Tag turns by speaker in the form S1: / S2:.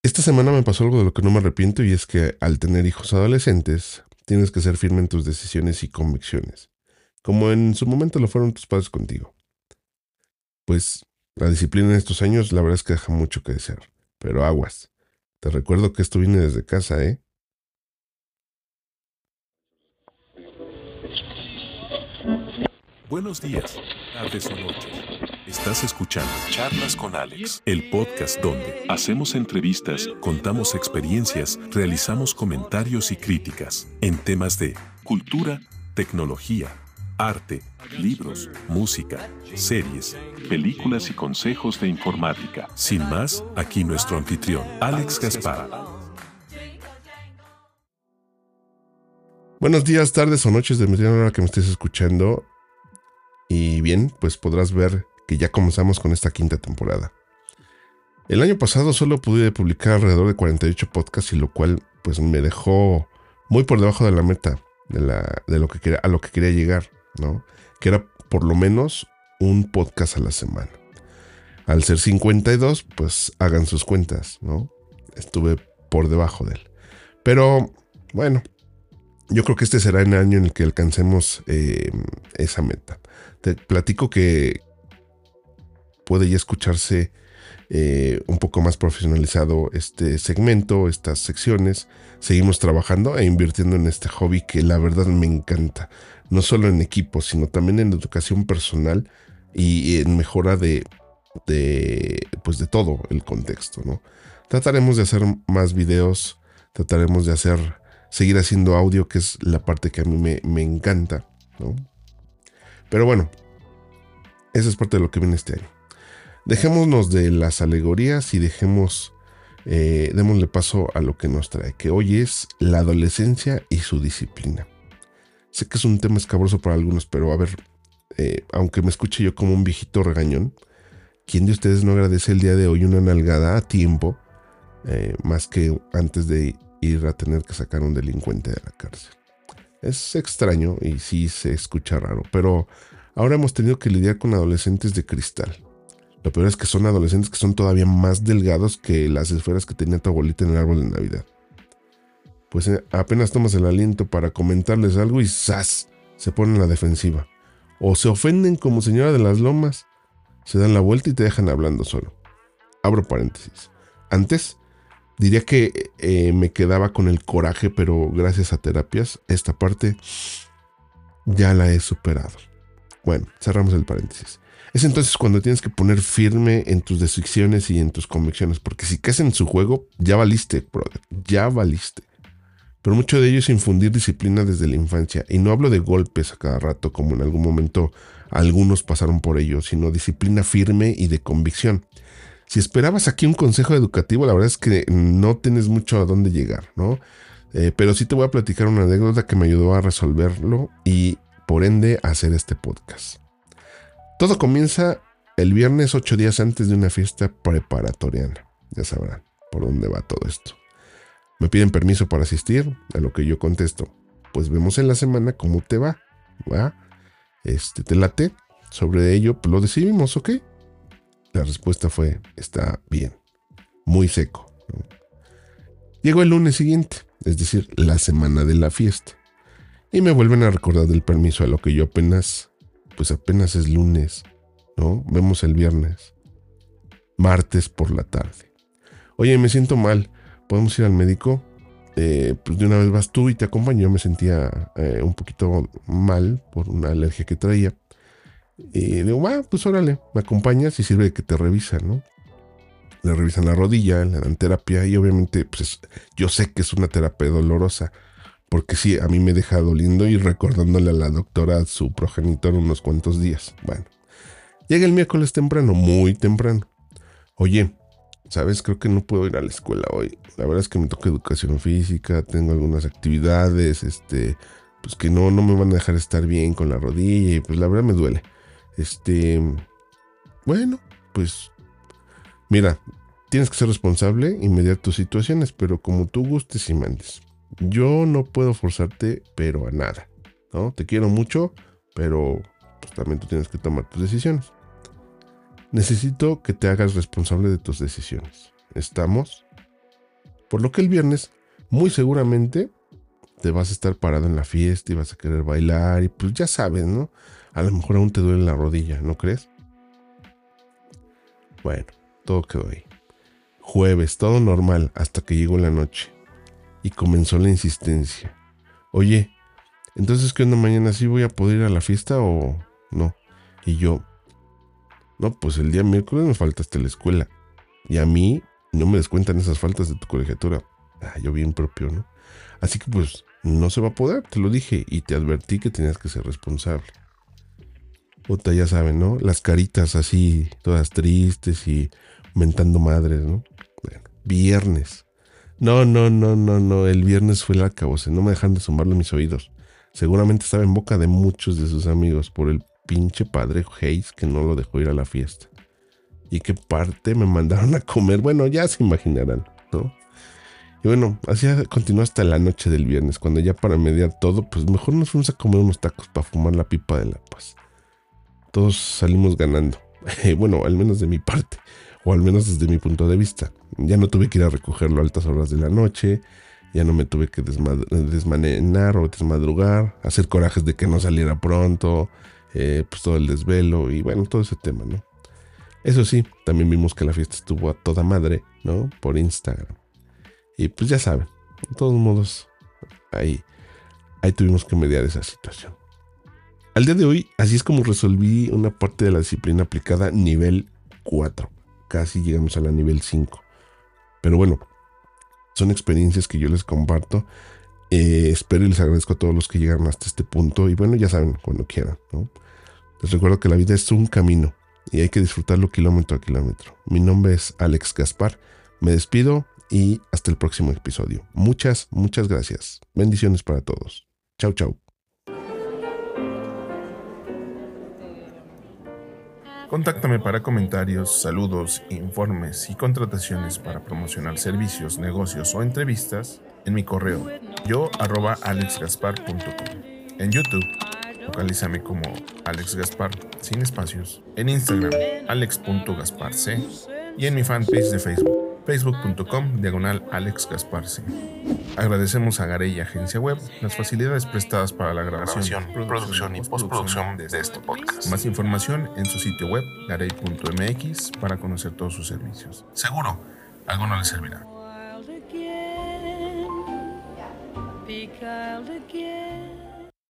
S1: Esta semana me pasó algo de lo que no me arrepiento y es que al tener hijos adolescentes tienes que ser firme en tus decisiones y convicciones, como en su momento lo fueron tus padres contigo. Pues la disciplina en estos años la verdad es que deja mucho que desear, pero aguas. Te recuerdo que esto viene desde casa, ¿eh?
S2: Buenos días, tardes o noches. Estás escuchando Charlas con Alex, el podcast donde hacemos entrevistas, contamos experiencias, realizamos comentarios y críticas en temas de cultura, tecnología, arte, libros, música, series, películas y consejos de informática. Sin más, aquí nuestro anfitrión, Alex Gaspar.
S1: Buenos días, tardes o noches, dependiendo de la hora que me estés escuchando. Y bien, pues podrás ver que ya comenzamos con esta quinta temporada. El año pasado solo pude publicar alrededor de 48 podcasts, y lo cual pues me dejó muy por debajo de la meta de lo que a lo que quería llegar, ¿no? Que era por lo menos un podcast a la semana. Al ser 52, pues hagan sus cuentas, ¿no? Estuve por debajo de él. Pero bueno, yo creo que este será el año en el que alcancemos esa meta. Te platico que puede ya escucharse un poco más profesionalizado este segmento, estas secciones. Seguimos trabajando e invirtiendo en este hobby que la verdad me encanta. No solo en equipo, sino también en educación personal y en mejora pues de todo el contexto, ¿no? Trataremos de hacer más videos, trataremos de seguir haciendo audio, que es la parte que a mí me encanta, ¿no? Pero bueno, eso es parte de lo que viene este año. Dejémonos de las alegorías y démosle paso a lo que nos trae, que hoy es la adolescencia y su disciplina. Sé que es un tema escabroso para algunos, pero a ver, aunque me escuche yo como un viejito regañón, ¿quién de ustedes no agradece el día de hoy una nalgada a tiempo, más que antes de ir a tener que sacar a un delincuente de la cárcel? Es extraño y sí se escucha raro, pero ahora hemos tenido que lidiar con adolescentes de cristal. Lo peor es que son adolescentes que son todavía más delgados que las esferas que tenía tu abuelita en el árbol de Navidad. Pues apenas tomas el aliento para comentarles algo y ¡zas! Se ponen a la defensiva. O se ofenden como señora de las lomas, se dan la vuelta y te dejan hablando solo. Abro paréntesis. Antes diría que me quedaba con el coraje, pero gracias a terapias, esta parte ya la he superado. Bueno, cerramos el paréntesis. Es entonces cuando tienes que poner firme en tus decisiones y en tus convicciones, porque si caes en su juego, ya valiste, brother, ya valiste. Pero mucho de ello es infundir disciplina desde la infancia, y no hablo de golpes a cada rato, como en algún momento algunos pasaron por ello, sino disciplina firme y de convicción. Si esperabas aquí un consejo educativo, la verdad es que no tienes mucho a dónde llegar, ¿no? Pero sí te voy a platicar una anécdota que me ayudó a resolverlo y por ende a hacer este podcast. Todo comienza el viernes 8 días antes de una fiesta preparatoriana. Ya sabrán por dónde va todo esto. Me piden permiso para asistir, a lo que yo contesto: pues vemos en la semana cómo te va. ¿Va? ¿Te late? Sobre ello pues lo decidimos, ¿ok? La respuesta fue: está bien. Muy seco, ¿no? Llegó el lunes siguiente, es decir, la semana de la fiesta, y me vuelven a recordar del permiso, a lo que yo apenas es lunes, ¿no? Vemos el viernes. Martes por la tarde. Oye, me siento mal, ¿podemos ir al médico? Pues de una vez vas tú y te acompaño. Yo me sentía un poquito mal por una alergia que traía. Y digo, pues órale, me acompañas y sirve de que te revisan, ¿no? Le revisan la rodilla, le dan terapia y obviamente pues yo sé que es una terapia dolorosa, porque sí, a mí me deja doliendo y recordándole a la doctora su progenitor unos cuantos días. Bueno, llega el miércoles temprano, muy temprano. Oye, ¿sabes? Creo que no puedo ir a la escuela hoy. La verdad es que me toca educación física, tengo algunas actividades, pues que no me van a dejar estar bien con la rodilla y pues la verdad me duele. Bueno, pues mira, tienes que ser responsable y mediar tus situaciones, pero como tú gustes y mandes. Yo no puedo forzarte, pero a nada, ¿no? Te quiero mucho, pero pues también tú tienes que tomar tus decisiones. Necesito que te hagas responsable de tus decisiones. ¿Estamos? Por lo que el viernes, muy seguramente, te vas a estar parado en la fiesta y vas a querer bailar y pues ya sabes, ¿no? A lo mejor aún te duele la rodilla, ¿no crees? Bueno, todo quedó ahí. Jueves, todo normal hasta que llegó la noche y comenzó la insistencia. Oye, entonces, ¿qué onda mañana? ¿Sí voy a poder ir a la fiesta o no? Y yo, no, pues el día miércoles me faltaste la escuela. Y a mí no me descuentan esas faltas de tu colegiatura. Yo bien propio, ¿no? Así que pues no se va a poder, te lo dije y te advertí que tenías que ser responsable. Puta, ya saben, ¿no? Las caritas así, todas tristes y mentando madres, ¿no? Bueno, viernes. No, el viernes fue el acabose, no me dejan de sumarlo a mis oídos. Seguramente estaba en boca de muchos de sus amigos por el pinche padre Hayes que no lo dejó ir a la fiesta. Y qué parte me mandaron a comer, bueno, ya se imaginarán, ¿no? Y bueno, así continuó hasta la noche del viernes, cuando ya para mediar todo, pues mejor nos fuimos a comer unos tacos para fumar la pipa de la paz. Todos salimos ganando, bueno, al menos de mi parte, o al menos desde mi punto de vista. Ya no tuve que ir a recogerlo a altas horas de la noche, ya no me tuve que desmanenar o desmadrugar, hacer corajes de que no saliera pronto, pues todo el desvelo y bueno, todo ese tema, ¿no? Eso sí, también vimos que la fiesta estuvo a toda madre, ¿no? Por Instagram. Y pues ya saben, de todos modos, ahí tuvimos que mediar esa situación. Al día de hoy, así es como resolví una parte de la disciplina aplicada nivel 4. Casi llegamos a la nivel 5. Pero bueno, son experiencias que yo les comparto. Espero y les agradezco a todos los que llegaron hasta este punto. Y bueno, ya saben, cuando quieran, ¿no? Les recuerdo que la vida es un camino y hay que disfrutarlo kilómetro a kilómetro. Mi nombre es Alex Gaspar. Me despido y hasta el próximo episodio. Muchas gracias. Bendiciones para todos. Chau, chau.
S3: Contáctame para comentarios, saludos, informes y contrataciones para promocionar servicios, negocios o entrevistas en mi correo yo@alexgaspar.com. En YouTube, localízame como Alex Gaspar, sin espacios. En Instagram, alex.gasparc. Y en mi fanpage de Facebook, facebook.com/alexgasparc. Agradecemos a Garey Agencia Web las facilidades prestadas para la grabación, producción y postproducción de este podcast. Más información en su sitio web, garey.mx, para conocer todos sus servicios. Seguro, alguno les servirá.
S4: Be wild again.